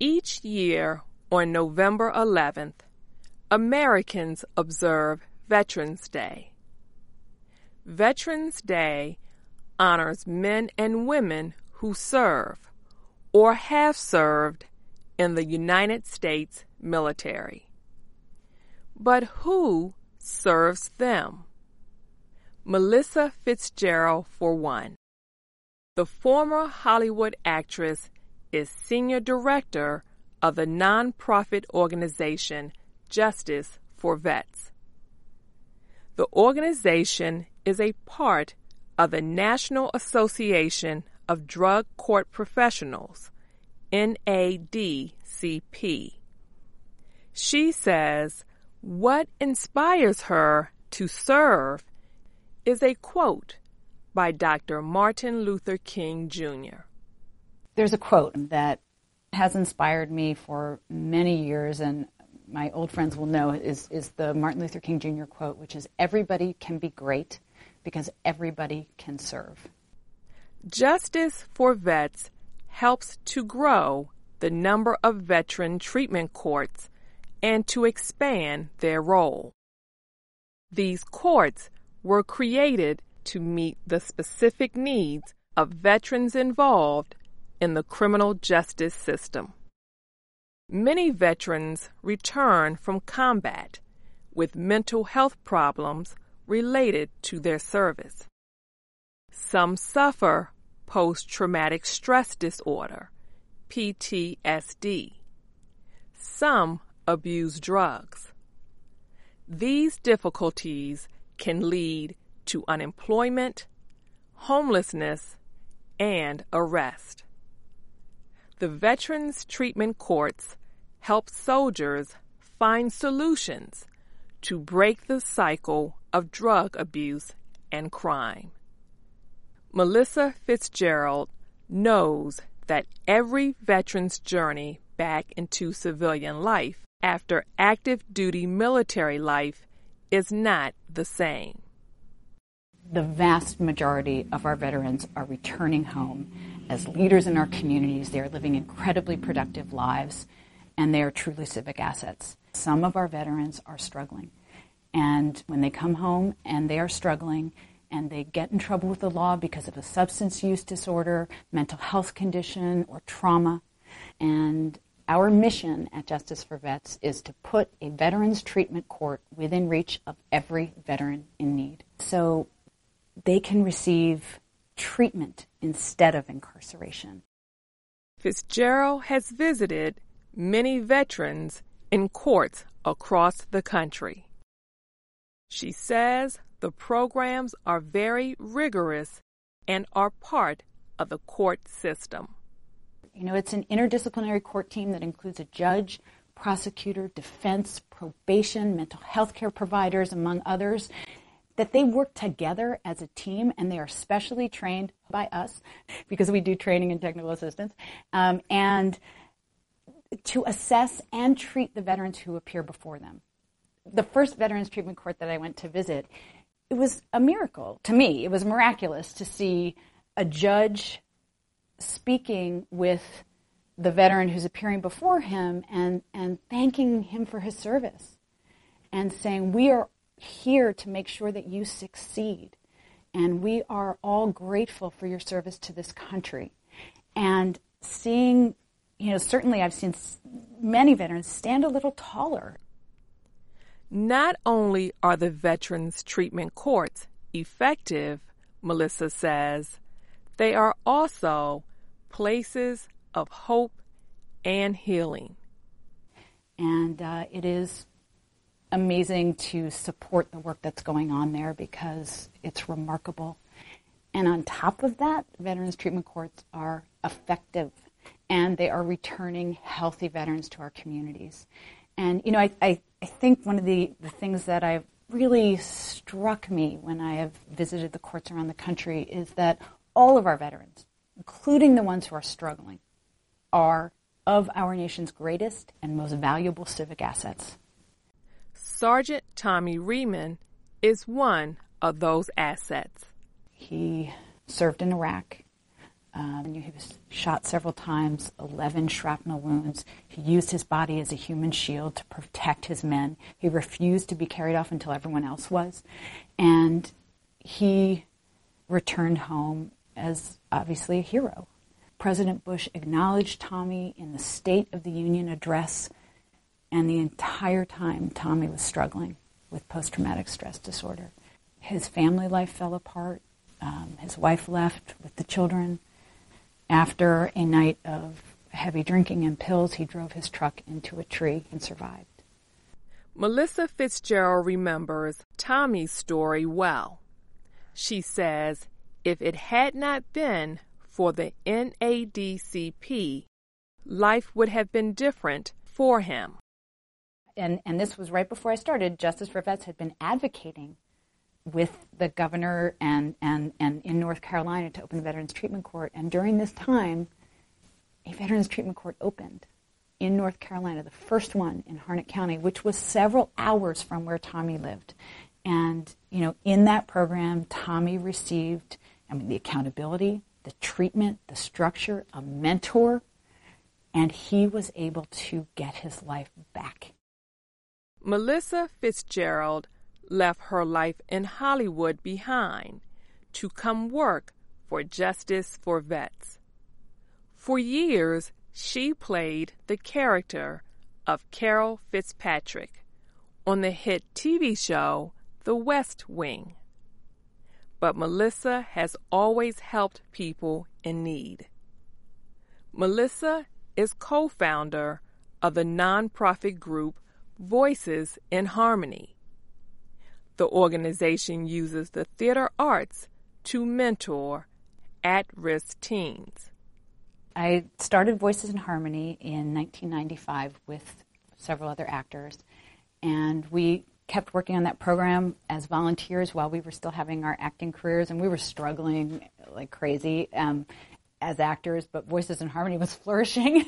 Each year on November 11th, Americans observe Veterans Day. Veterans Day honors men and women who serve or have served in the United States military. But who serves them? Melissa Fitzgerald, for one. The former Hollywood actress is senior director of the nonprofit organization Justice for Vets. The organization is a part of the National Association of Drug Court Professionals, NADCP. She says what inspires her to serve is a quote by Dr. Martin Luther King, Jr. There's a quote that has inspired me for many years, and my old friends will know is the Martin Luther King Jr. quote, which is, "Everybody can be great because everybody can serve." Justice for Vets helps to grow the number of veteran treatment courts and to expand their role. These courts were created to meet the specific needs of veterans involved in the criminal justice system. Many veterans return from combat with mental health problems related to their service. Some suffer post-traumatic stress disorder, PTSD. Some abuse drugs. These difficulties can lead to unemployment, homelessness, and arrest. The Veterans Treatment Courts help soldiers find solutions to break the cycle of drug abuse and crime. Melissa Fitzgerald knows that every veteran's journey back into civilian life after active duty military life is not the same. The vast majority of our veterans are returning home as leaders in our communities. They are living incredibly productive lives, and they are truly civic assets. Some of our veterans are struggling, and when they come home and they are struggling and they get in trouble with the law because of a substance use disorder, mental health condition, or trauma, and our mission at Justice for Vets is to put a veterans treatment court within reach of every veteran in need, so they can receive treatment instead of incarceration. Fitzgerald has visited many veterans in courts across the country. She says the programs are very rigorous and are part of the court system. You know, it's an interdisciplinary court team that includes a judge, prosecutor, defense, probation, mental health care providers, among others, that they work together as a team, and they are specially trained by us because we do training and technical assistance, and to assess and treat the veterans who appear before them. The first Veterans Treatment Court that I went to visit, it was a miracle to me. It was miraculous to see a judge speaking with the veteran who's appearing before him and thanking him for his service and saying, "We are here to make sure that you succeed, and we are all grateful for your service to this country." And seeing, you know, certainly I've seen many veterans stand a little taller. Not only are the Veterans Treatment Courts effective, Melissa says, they are also places of hope and healing. And it is amazing to support the work that's going on there because it's remarkable. And on top of that, Veterans Treatment Courts are effective, and they are returning healthy veterans to our communities. And, you know, I think one of the things that I've really struck me when I have visited the courts around the country is that all of our veterans, including the ones who are struggling, are of our nation's greatest and most valuable civic assets. Sergeant Tommy Riemann is one of those assets. He served in Iraq, He was shot several times, 11 shrapnel wounds. He used his body as a human shield to protect his men. He refused to be carried off until everyone else was. And he returned home as obviously a hero. President Bush acknowledged Tommy in the State of the Union address, and the entire time Tommy was struggling with post-traumatic stress disorder. His family life fell apart. His wife left with the children. After a night of heavy drinking and pills, he drove his truck into a tree and survived. Melissa Fitzgerald remembers Tommy's story well. She says if it had not been for the NADCP, life would have been different for him. And this was right before I started. Justice for Vets had been advocating with the governor and in North Carolina to open the Veterans Treatment Court. And during this time, a Veterans Treatment Court opened in North Carolina, the first one in Harnett County, which was several hours from where Tommy lived. And, in that program, Tommy received, the accountability, the treatment, the structure, a mentor, and he was able to get his life back. Melissa Fitzgerald left her life in Hollywood behind to come work for Justice for Vets. For years, she played the character of Carol Fitzpatrick on the hit TV show The West Wing. But Melissa has always helped people in need. Melissa is co-founder of the nonprofit group Voices in Harmony. The organization uses the theater arts to mentor at-risk teens. I started Voices in Harmony in 1995 with several other actors, and we kept working on that program as volunteers while we were still having our acting careers, and we were struggling like crazy as actors, but Voices in Harmony was flourishing.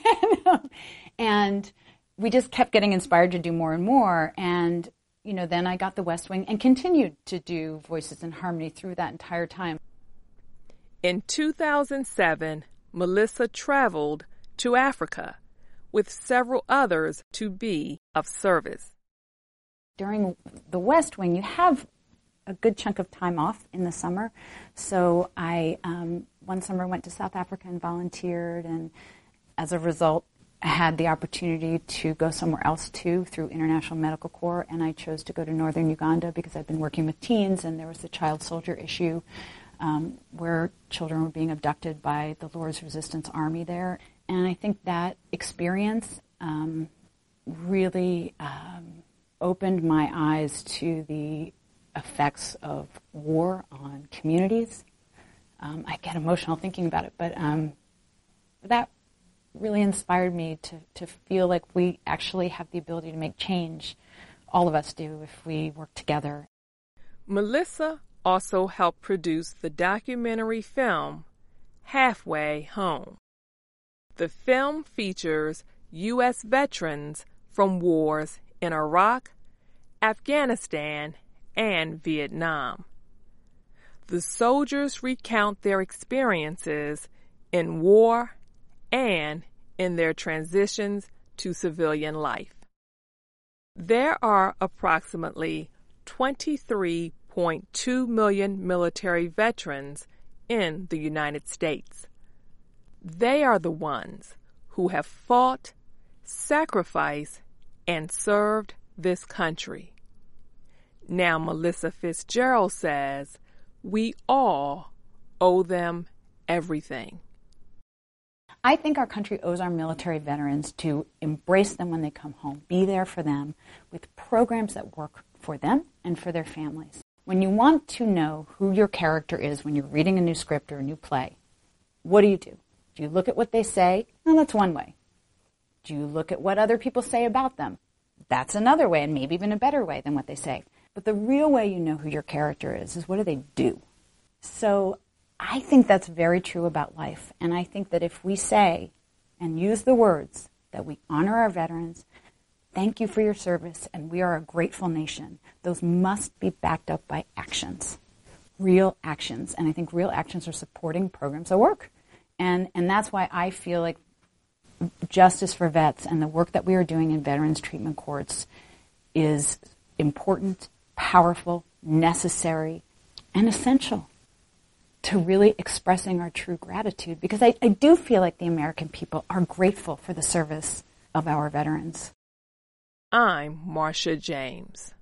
And we just kept getting inspired to do more and more. And, then I got the West Wing and continued to do Voices in Harmony through that entire time. In 2007, Melissa traveled to Africa with several others to be of service. During the West Wing, you have a good chunk of time off in the summer. So I, one summer, went to South Africa and volunteered, and as a result, I had the opportunity to go somewhere else too through International Medical Corps, and I chose to go to northern Uganda because I've been working with teens, and there was the child soldier issue where children were being abducted by the Lord's Resistance Army there. And I think that experience really opened my eyes to the effects of war on communities. I get emotional thinking about it, but that really inspired me to feel like we actually have the ability to make change. All of us do if we work together. Melissa also helped produce the documentary film Halfway Home. The film features U.S. veterans from wars in Iraq, Afghanistan, and Vietnam. The soldiers recount their experiences in war and in their transitions to civilian life. There are approximately 23.2 million military veterans in the United States. They are the ones who have fought, sacrificed, and served this country. Now, Melissa Fitzgerald says we all owe them everything. I think our country owes our military veterans to embrace them when they come home, be there for them with programs that work for them and for their families. When you want to know who your character is when you're reading a new script or a new play, what do? Do you look at what they say? Well, that's one way. Do you look at what other people say about them? That's another way, and maybe even a better way than what they say. But the real way you know who your character is what do they do? So I think that's very true about life. And I think that if we say and use the words that we honor our veterans, thank you for your service, and we are a grateful nation, those must be backed up by actions, real actions. And I think real actions are supporting programs that work. And that's why I feel like justice for vets and the work that we are doing in veterans treatment courts is important, powerful, necessary, and essential to really expressing our true gratitude, because I do feel like the American people are grateful for the service of our veterans. I'm Marcia James.